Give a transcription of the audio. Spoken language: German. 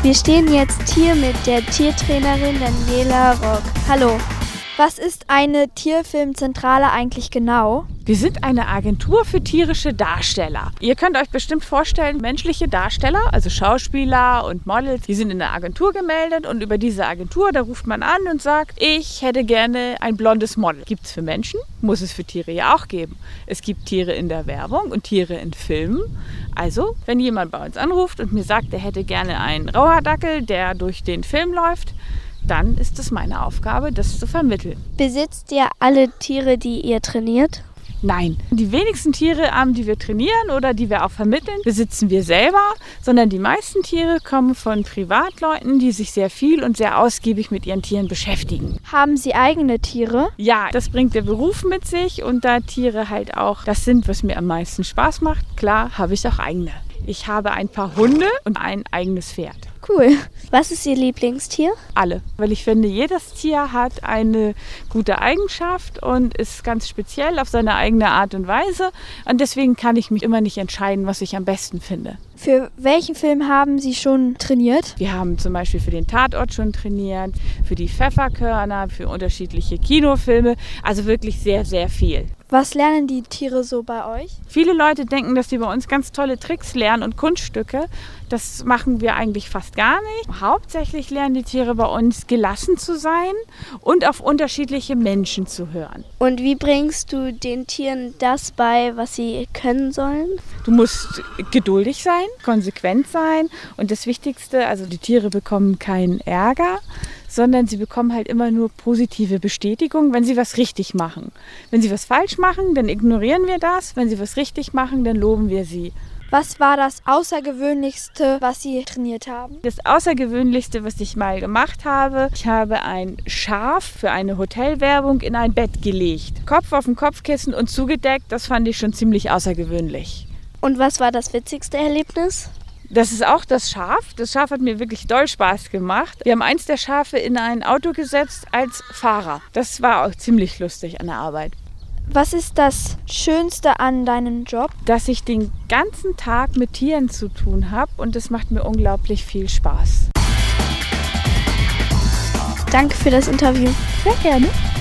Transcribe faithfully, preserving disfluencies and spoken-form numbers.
Wir stehen jetzt hier mit der Tiertrainerin Daniela Rock. Hallo. Was ist eine Tierfilmzentrale eigentlich genau? Wir sind eine Agentur für tierische Darsteller. Ihr könnt euch bestimmt vorstellen, menschliche Darsteller, also Schauspieler und Models, die sind in der Agentur gemeldet und über diese Agentur, da ruft man an und sagt, ich hätte gerne ein blondes Model. Gibt es für Menschen, muss es für Tiere ja auch geben. Es gibt Tiere in der Werbung und Tiere in Filmen. Also, wenn jemand bei uns anruft und mir sagt, er hätte gerne einen Rauhaardackel, der durch den Film läuft, dann ist es meine Aufgabe, das zu vermitteln. Besitzt ihr alle Tiere, die ihr trainiert? Nein, die wenigsten Tiere, die wir trainieren oder die wir auch vermitteln, besitzen wir selber, sondern die meisten Tiere kommen von Privatleuten, die sich sehr viel und sehr ausgiebig mit ihren Tieren beschäftigen. Haben Sie eigene Tiere? Ja, das bringt der Beruf mit sich und da Tiere halt auch das sind, was mir am meisten Spaß macht, klar, habe ich auch eigene. Ich habe ein paar Hunde und ein eigenes Pferd. Cool. Was ist Ihr Lieblingstier? Alle, weil ich finde, jedes Tier hat eine gute Eigenschaft und ist ganz speziell auf seine eigene Art und Weise. Und deswegen kann ich mich immer nicht entscheiden, was ich am besten finde. Für welchen Film haben Sie schon trainiert? Wir haben zum Beispiel für den Tatort schon trainiert, für die Pfefferkörner, für unterschiedliche Kinofilme. Also wirklich sehr, sehr viel. Was lernen die Tiere so bei euch? Viele Leute denken, dass sie bei uns ganz tolle Tricks lernen und Kunststücke. Das machen wir eigentlich fast gar nicht. Hauptsächlich lernen die Tiere bei uns, gelassen zu sein und auf unterschiedliche Menschen zu hören. Und wie bringst du den Tieren das bei, was sie können sollen? Du musst geduldig sein, konsequent sein und das Wichtigste, also die Tiere bekommen keinen Ärger, sondern sie bekommen halt immer nur positive Bestätigung, wenn sie was richtig machen. Wenn sie was falsch machen, dann ignorieren wir das. Wenn sie was richtig machen, dann loben wir sie. Was war das Außergewöhnlichste, was Sie trainiert haben? Das Außergewöhnlichste, was ich mal gemacht habe, ich habe ein Schaf für eine Hotelwerbung in ein Bett gelegt. Kopf auf dem Kopfkissen und zugedeckt, das fand ich schon ziemlich außergewöhnlich. Und was war das witzigste Erlebnis? Das ist auch das Schaf. Das Schaf hat mir wirklich doll Spaß gemacht. Wir haben eins der Schafe in ein Auto gesetzt als Fahrer. Das war auch ziemlich lustig an der Arbeit. Was ist das Schönste an deinem Job? Dass ich den ganzen Tag mit Tieren zu tun habe und das macht mir unglaublich viel Spaß. Danke für das Interview. Sehr gerne.